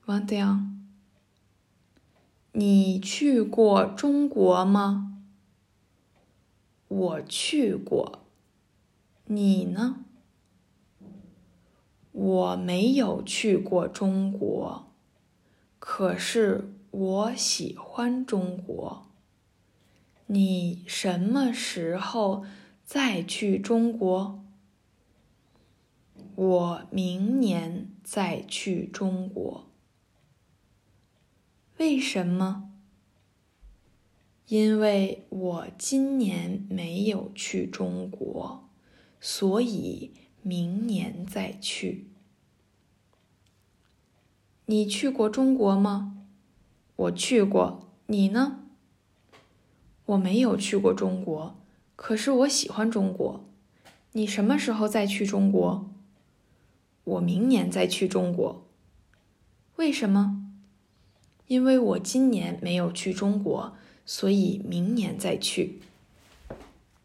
21。你去过中国吗？我去过。你呢？我没有去过中国，可是我喜欢中国。你什么时候再去中国？我明年再去中国。为什么？因为我今年没有去中国，所以明年再去。你去过中国吗？我去过。你呢？我没有去过中国，可是我喜欢中国。你什么时候再去中国？我明年再去中国。为什么？因为我今年没有去中国，所以明年再去。